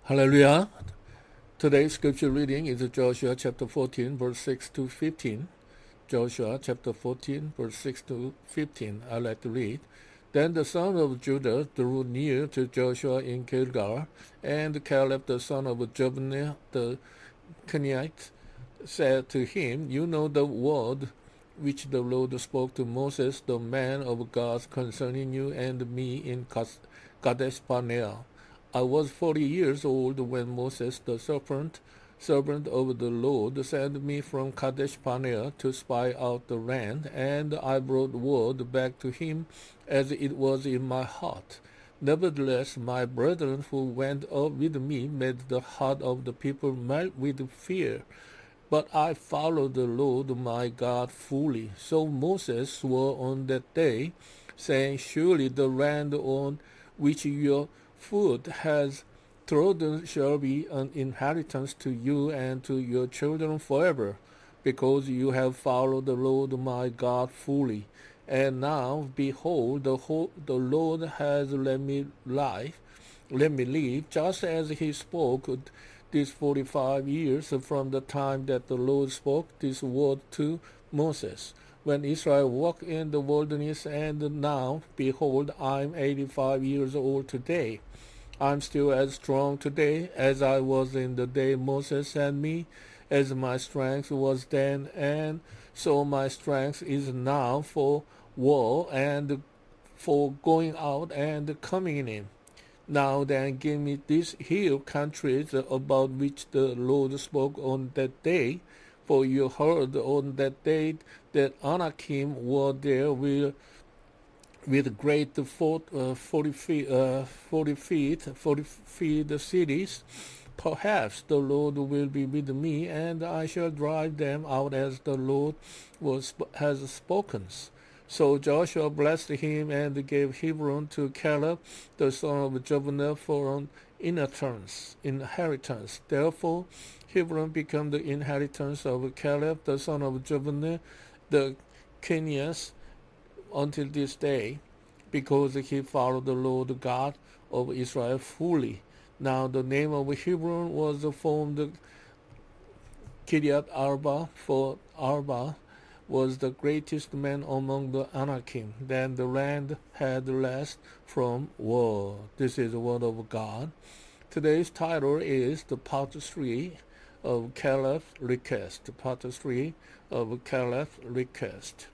Hallelujah. Today's scripture reading is Joshua chapter 14, verse 6 to 15. Joshua chapter 14, verse 6 to 15. I like to read. Then the son of Judah drew near to Joshua in Gilgal, and Caleb the son of Jephunneh the Kenite said to him, You know the word which the Lord spoke to Moses, the man of God, concerning you and me in Kadesh Barnea. I was 40 years old when Moses, the servant of the Lord, sent me from Kadesh Barnea to spy out the land, and I brought word back to him as it was in my heart. Nevertheless, my brethren who went up with me made the heart of the people melt with fear. But I followed the Lord my God fully. So Moses swore on that day, saying, Surely the land on which your foot has trodden shall be an inheritance to you and to your children forever, because you have followed the Lord my God fully. And now, behold, the Lord has let me live, just as he spoke these 45 years from the time that the Lord spoke this word to Moses, when Israel walked in the wilderness. And now, behold, I'm 85 years old today. I'm still as strong today as I was in the day Moses sent me, as my strength was then, and so my strength is now for war and for going out and coming in. Now then, give me these hill countries about which the Lord spoke on that day, for you heard on that day that Anakim were there with great 40 feet cities. Perhaps the Lord will be with me, and I shall drive them out as the Lord has spoken. So Joshua blessed him and gave Hebron to Caleb, the son of Jephunneh, for an inheritance. Therefore, Hebron became the inheritance of Caleb, the son of Jephunneh, the Kenites, until this day, because he followed the Lord God of Israel fully. Now the name of Hebron was formed Kiriath Arba, for Arba was the greatest man among the Anakim. Then the land had rest from war. This is the word of God. Today's title is the part 3 of Caleb's request. Part 3 of Caleb's request.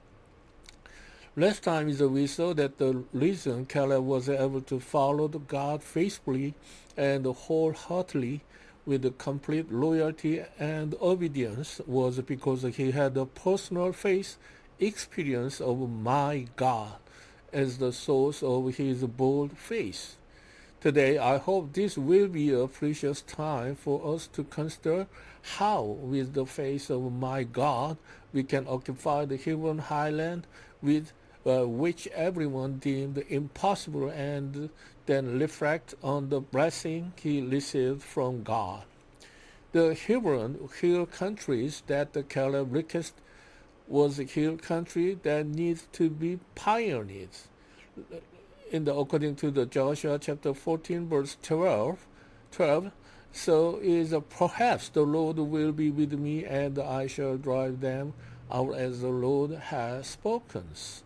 Last time we saw that the reason Caleb was able to follow God faithfully and wholeheartedly with complete loyalty and obedience was because he had a personal faith experience of my God as the source of his bold faith. Today, I hope this will be a precious time for us to consider how, with the faith of my God, we can occupy the Hebron highland with which everyone deemed impossible, and then reflect on the blessing he received from God. The Hebron hill countries that the Caleb requested was a hill country that needs to be pioneered. According to the Joshua chapter 14 verse 12, so is perhaps the Lord will be with me, and I shall drive them out as the Lord has spoken.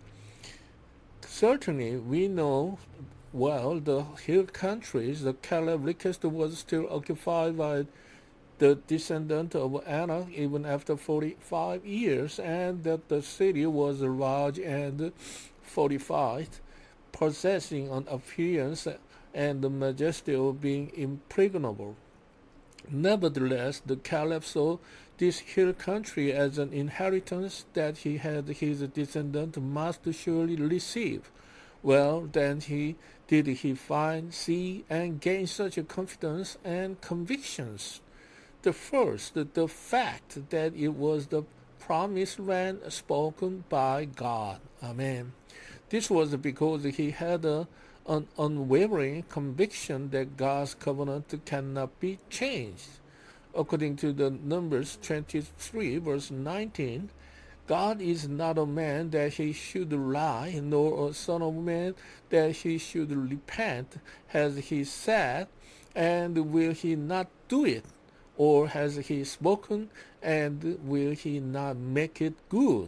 Certainly, we know well the hill countries the Caleb requested was still occupied by the descendant of Anak even after 45 years, and that the city was large and fortified, possessing an appearance and the majesty of being impregnable. Nevertheless, the Caleb saw this hill country as an inheritance that he had his descendant must surely receive. Well, then did he find, see, and gain such a confidence and convictions. The first, the fact that it was the promised land spoken by God. Amen. This was because he had an unwavering conviction that God's covenant cannot be changed. According to the Numbers 23, verse 19, God is not a man that he should lie, nor a son of man that he should repent. Has he said, and will he not do it? Or has he spoken, and will he not make it good?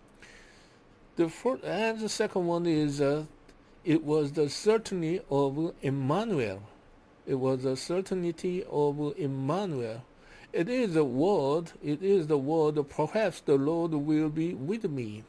The first and the second one is it was the certainty of Emmanuel. It was the certainty of Emmanuel. It is the word. It is the word. Perhaps the Lord will be with me.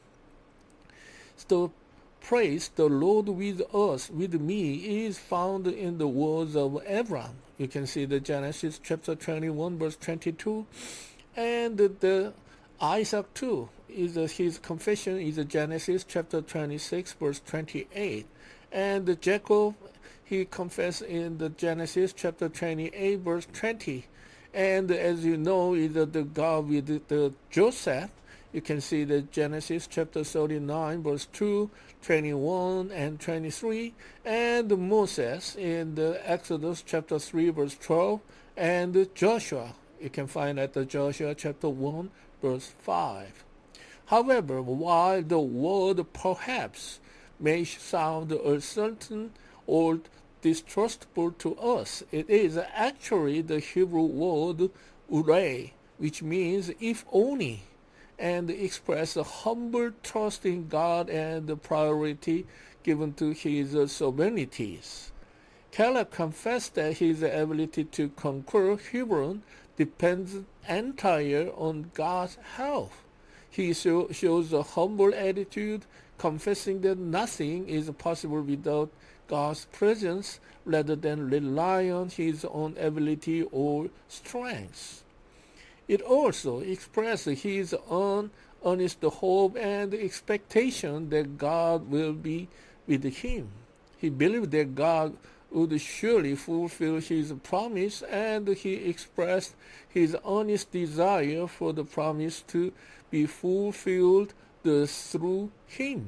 So praise the Lord with us, with me, is found in the words of Abraham. You can see the Genesis chapter 21, verse 22, and the Isaac too. His confession is Genesis chapter 26, verse 28, and Jacob, he confessed in the Genesis chapter 28, verse 20, and as you know, is the God with the Joseph. You can see the Genesis chapter 39, verse 2, 21, and 23, and Moses in the Exodus chapter 3, verse 12, and Joshua. You can find at the Joshua chapter 1, verse 5. However, while the word perhaps may sound uncertain or distrustful to us, it is actually the Hebrew word urei, which means if only, and express a humble trust in God and the priority given to his sovereignties. Caleb confessed that his ability to conquer Hebron depends entirely on God's help. He shows a humble attitude, confessing that nothing is possible without God's presence, rather than rely on his own ability or strength. It also expressed his own honest hope and expectation that God will be with him. He believed that God would surely fulfill his promise, and he expressed his honest desire for the promise to be fulfilled through him.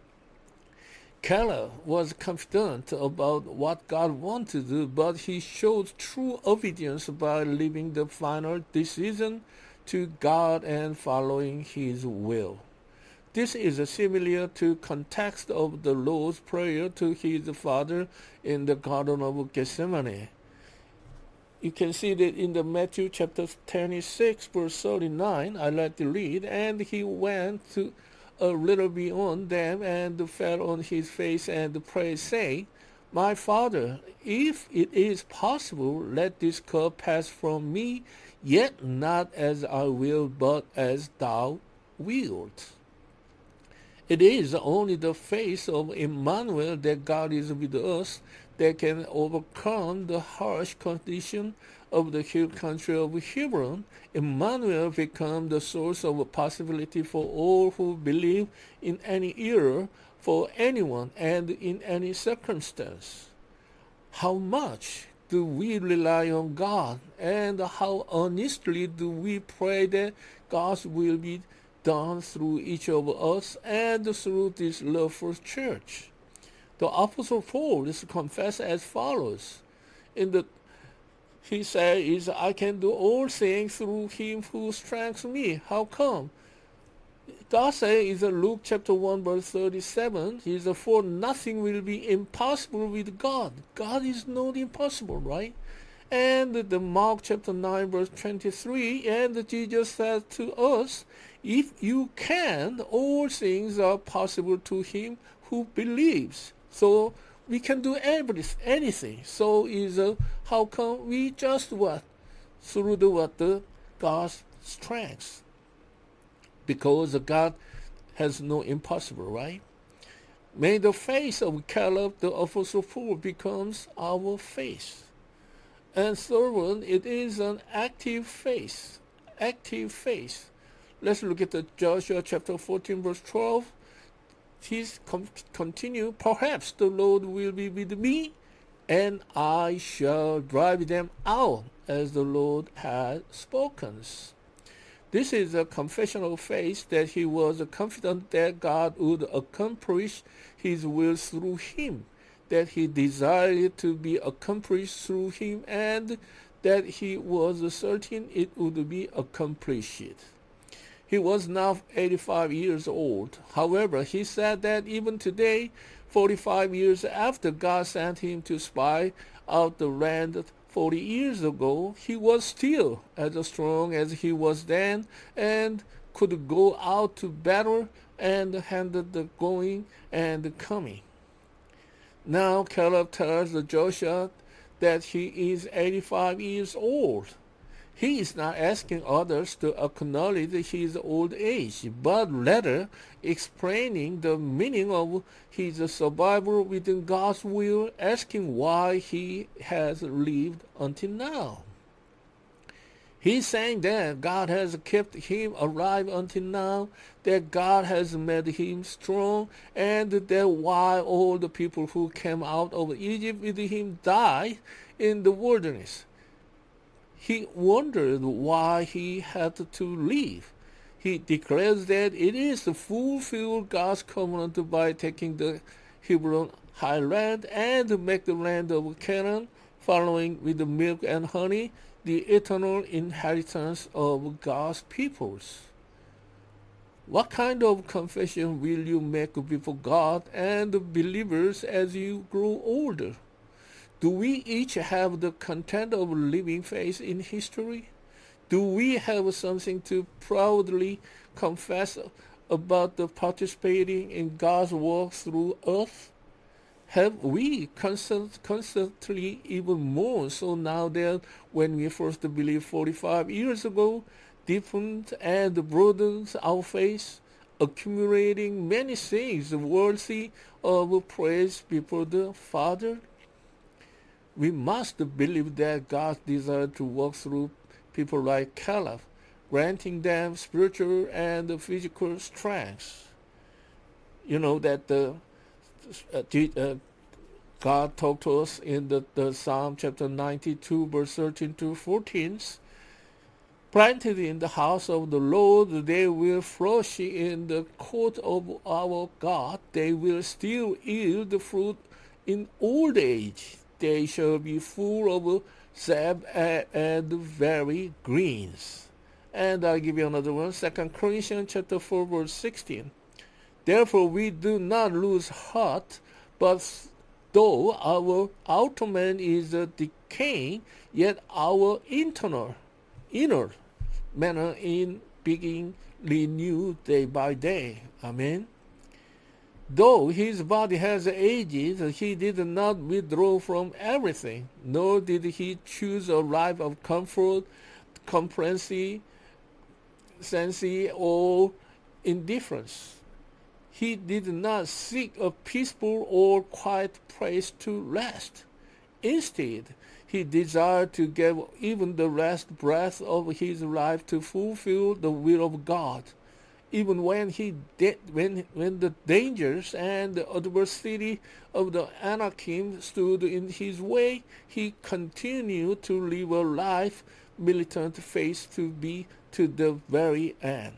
Caleb was confident about what God wanted to do, but he showed true obedience by leaving the final decision to God and following his will. This is similar to context of the Lord's prayer to his father in the Garden of Gethsemane. You can see that in the Matthew chapter 26, verse 39, I like to read, and he went to a little beyond them and fell on his face and prayed, saying, My Father, if it is possible, let this cup pass from me, yet not as I will, but as thou wilt. It is only the faith of Emmanuel, that God is with us, that can overcome the harsh condition of the hill country of Hebron. Emmanuel becomes the source of possibility for all who believe in any era, for anyone and in any circumstance. How much do we rely on God, and how earnestly do we pray that God's will be done through each of us and through this love for church? The Apostle Paul is confessed as follows. He says, I can do all things through him who strengthens me. How come? God says in Luke chapter 1 verse 37, he says, for nothing will be impossible with God. God is not impossible, right? And the Mark chapter 9 verse 23, and Jesus said to us, if you can, all things are possible to him who believes. So we can do anything. So how come we just what? Through the God's strength. Because God has no impossible, right? May the faith of Caleb the Apostle Paul becomes our faith. And third one, it is an active faith. Active faith. Let's look at the Joshua chapter 14 verse 12. He's continue, perhaps the Lord will be with me, and I shall drive them out, as the Lord had spoken. This is a confession of faith, that he was confident that God would accomplish his will through him, that he desired to be accomplished through him, and that he was certain it would be accomplished. He was now 85 years old. However, he said that even today, 45 years after God sent him to spy out the land 40 years ago, he was still as strong as he was then and could go out to battle and handle the going and the coming. Now Caleb tells Joshua that he is 85 years old. He is not asking others to acknowledge his old age, but rather explaining the meaning of his survival within God's will, asking why he has lived until now. He's saying that God has kept him alive until now, that God has made him strong, and that while all the people who came out of Egypt with him died in the wilderness, he wondered why he had to leave. He declares that it is to fulfill God's covenant by taking the Hebron highland and make the land of Canaan, following with the milk and honey, the eternal inheritance of God's peoples. What kind of confession will you make before God and believers as you grow older? Do we each have the content of living faith in history? Do we have something to proudly confess about the participating in God's work through us? Have we constantly even more so now than when we first believed 45 years ago, deepened and broadened our faith, accumulating many things worthy of praise before the Father? We must believe that God desired to work through people like Caleb, granting them spiritual and physical strength. You know that God talked to us in the Psalm chapter 92, verse 13 to 14. Planted in the house of the Lord, they will flourish in the court of our God. They will still yield fruit in old age. They shall be full of sap and very greens. And I'll give you another one, 2 Corinthians chapter 4, verse 16. Therefore we do not lose heart, but though our outer man is decaying, yet our inner man is being renewed day by day. Amen. Though his body has aged, he did not withdraw from everything, nor did he choose a life of comfort, complacency, or indifference. He did not seek a peaceful or quiet place to rest. Instead, he desired to give even the last breath of his life to fulfill the will of God. Even when when the dangers and the adversity of the Anakim stood in his way, he continued to live a life militant faith to the very end.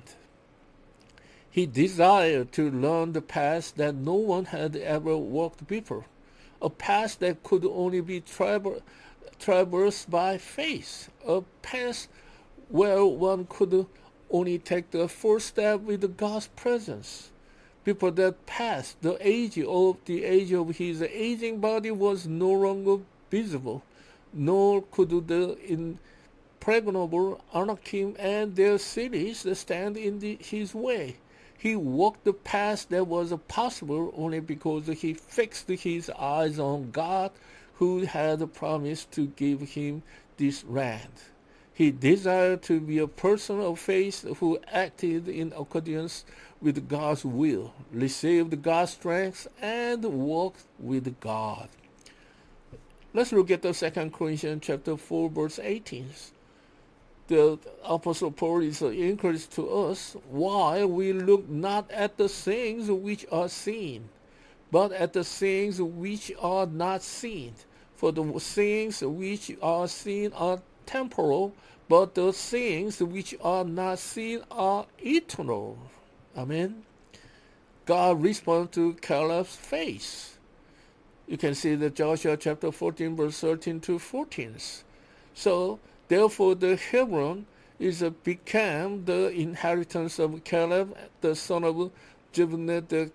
He desired to learn the path that no one had ever walked before, a path that could only be traversed by faith, a path where one could only take the first step with God's presence. Before that path, the age of his aging body was no longer visible, nor could the impregnable Anakim and their cities stand in his way. He walked the path that was possible only because he fixed his eyes on God, who had promised to give him this land. He desired to be a person of faith who acted in accordance with God's will, received God's strength, and walked with God. Let's look at the 2 Corinthians chapter 4, verse 18. The Apostle Paul is encouraged to us, while we look not at the things which are seen, but at the things which are not seen. For the things which are seen are temporal, but the things which are not seen are eternal. Amen. God responds to Caleb's faith. You can see that Joshua chapter 14, verse 13 to 14. So, therefore, the Hebron became the inheritance of Caleb, the son of Jephunneh the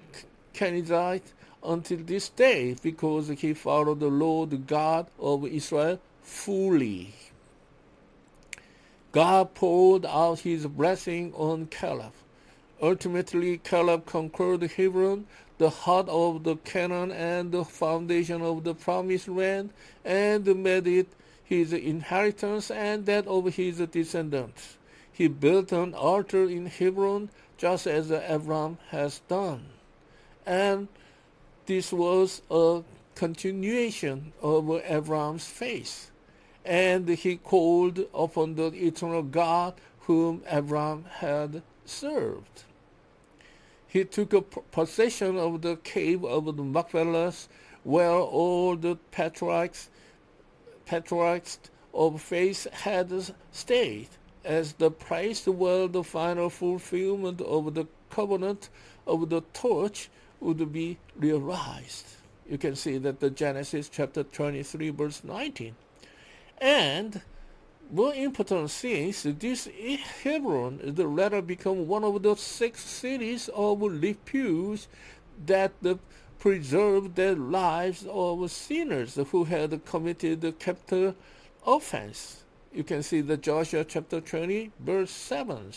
Kenizzite, until this day, because he followed the Lord God of Israel fully. God poured out his blessing on Caleb. Ultimately, Caleb conquered Hebron, the heart of the Canaan and the foundation of the promised land, and made it his inheritance and that of his descendants. He built an altar in Hebron, just as Abraham has done. And this was a continuation of Abraham's faith. And he called upon the eternal God whom Abraham had served. He took possession of the cave of the Machpelah, where all the patriarchs of faith had stayed, as the place where the final fulfillment of the covenant of the torch would be realized. You can see that the Genesis chapter 23 verse 19. And more important things, this Hebron is later become one of the 6 cities of refuge that preserved the lives of sinners who had committed the capital offense. You can see the Joshua chapter 20 verse 7.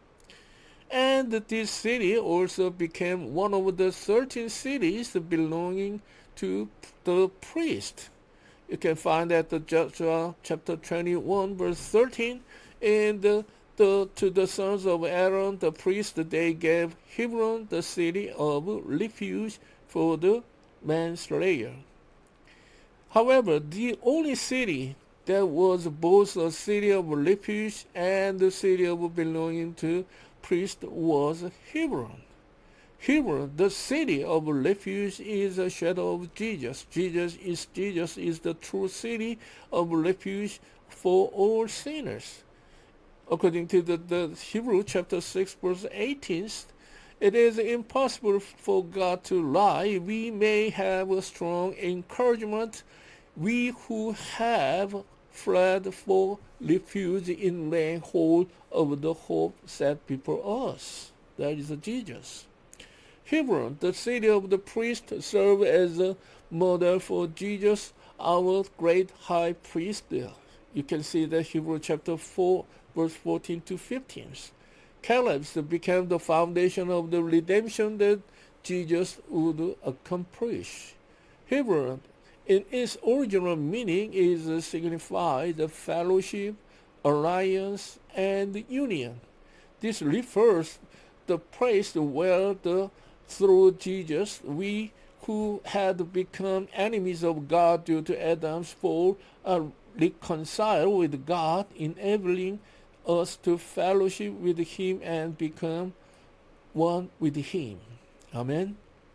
And this city also became one of the 13 cities belonging to the priest. You can find that the Joshua chapter 21 verse 13. And to the sons of Aaron the priest they gave Hebron the city of refuge for the manslayer. However, the only city that was both a city of refuge and the city of belonging to priest was Hebron. Hebron, the city of refuge, is a shadow of Jesus. Jesus is the true city of refuge for all sinners. According to the Hebrew chapter 6 verse 18, it is impossible for God to lie. We may have a strong encouragement, we who have fled for refuge in laying hold of the hope set before us. That is Jesus. Hebron, the city of the priest, served as a model for Jesus, our great high priest. You can see that Hebrew chapter 4, verse 14 to 15. Caleb became the foundation of the redemption that Jesus would accomplish. Hebron, in its original meaning, is signified the fellowship, alliance, and union. This refers the place where through Jesus we who had become enemies of God due to Adam's fall are reconciled with God, enabling us to fellowship with him and become one with him. Amen.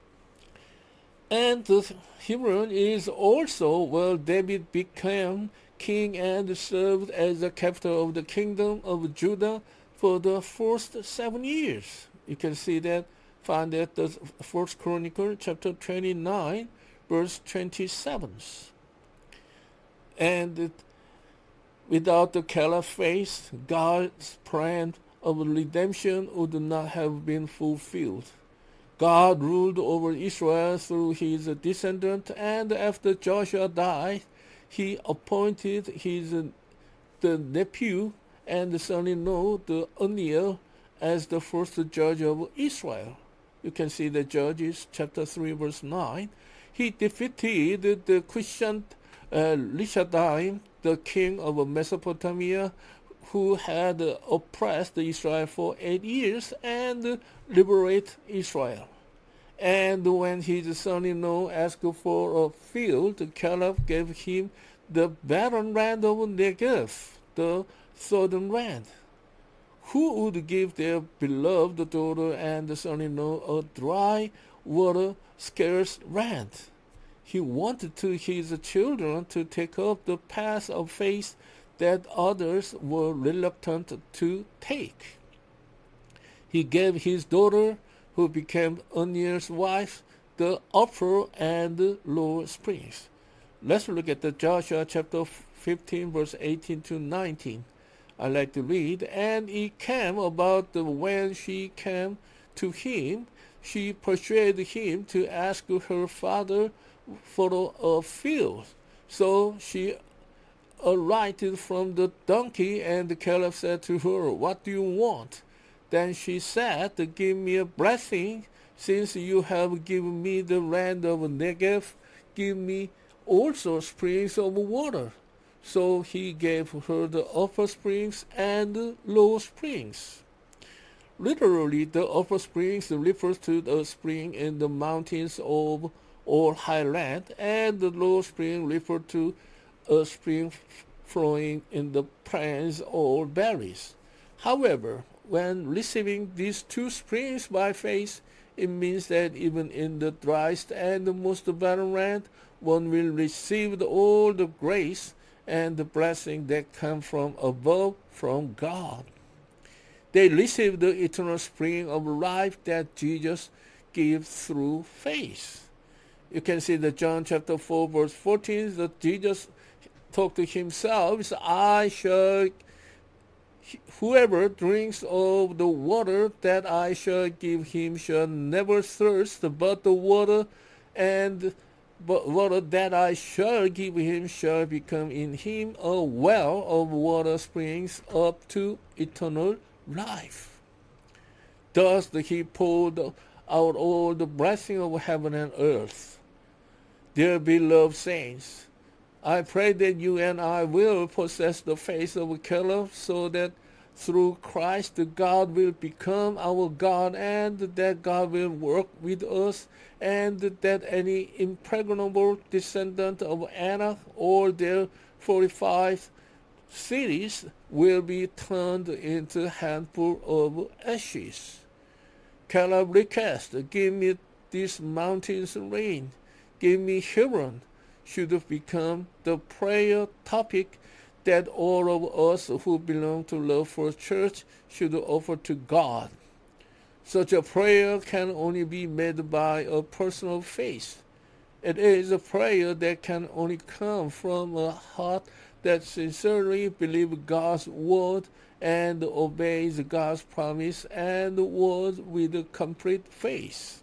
And Hebron is also where David became king and served as the capital of the kingdom of Judah for the first 7 years. You can see that, find that the First Chronicle chapter 29 verse 27. And without the Caleb faith, God's plan of redemption would not have been fulfilled. God ruled over Israel through his descendant, and after Joshua died, he appointed the nephew and the son-in-law, the Oniel, as the first judge of Israel. You can see the Judges chapter 3 verse 9. He defeated the Cushan Rishathaim, the king of Mesopotamia, who had oppressed Israel for 8 years, and liberate Israel. And when his son-in-law asked for a field, Caleb gave him the barren land of Negev, the southern land. Who would give their beloved daughter and son-in-law a dry, water, scarce land? He wanted his children to take up the path of faith that others were reluctant to take. He gave his daughter, who became Oniel's wife, the upper and lower springs. Let's look at the Joshua chapter 15 verse 18 to 19. I like to read. And it came about when she came to him, she persuaded him to ask her father for a field. So she alighted from the donkey, and Caleb said to her, "What do you want?" Then she said, "Give me a blessing, since you have given me the land of Negev. Give me also springs of water." So he gave her the upper springs and the lower springs. Literally, the upper springs refers to the spring in the mountains of all highland, and the lower spring refers to a spring flowing in the plains or valleys. However, when receiving these two springs by faith, it means that even in the driest and the most barren land, one will receive all the grace and the blessing that come from above, from God. They receive the eternal spring of life that Jesus gives through faith. You can see that John chapter 4 verse 14, that Jesus talked to himself, whoever drinks of the water that I shall give him shall never thirst, but the water that I shall give him shall become in him a well of water springs up to eternal life. Thus he poured out all the blessing of heaven and earth. Dear beloved saints, I pray that you and I will possess the faith of Caleb, so that through Christ God will become our God, and that God will work with us, and that any impregnable descendant of Anak or their 45 cities will be turned into a handful of ashes. Caleb request, "Give me these mountains rain, give me Hebron," should have become the prayer topic that all of us who belong to Love First Church should offer to God. Such a prayer can only be made by a personal faith. It is a prayer that can only come from a heart that sincerely believes God's word and obeys God's promise and word with complete faith.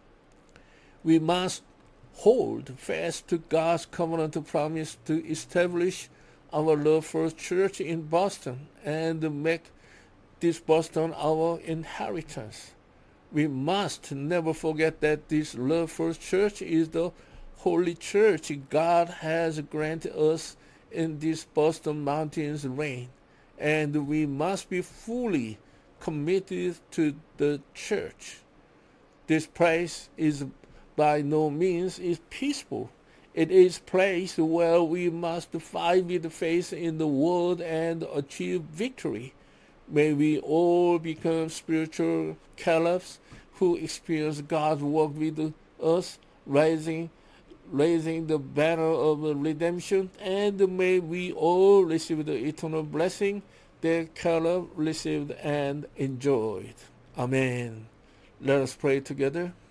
We must hold fast to God's covenant promise to establish our Love First Church in Boston and make this Boston our inheritance. We must never forget that this Love First Church is the holy church God has granted us in this Boston Mountains reign, and we must be fully committed to the church. This place is by no means is peaceful. It is a place where we must fight with faith in the word and achieve victory. May we all become spiritual Calebs who experience God's work with us, raising the banner of redemption, and may we all receive the eternal blessing that Caleb received and enjoyed. Amen. Let us pray together.